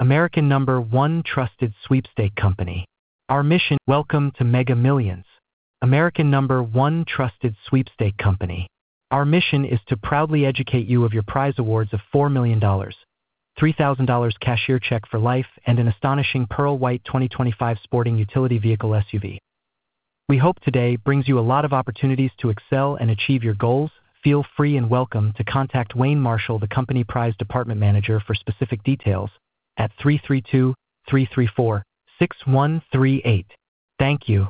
American #1 trusted sweepstake company. Our mission, welcome to Mega Millions. American #1 trusted sweepstake company. Our mission is to proudly educate you of your prize awards of $4 million, $3,000 cashier check for life, and an astonishing pearl white 2025 sporting utility vehicle SUV. We hope today brings you a lot of opportunities to excel and achieve your goals. Feel free and welcome to contact Wayne Marshall, the company prize department manager, for specific details at 332-334-6138. Thank you.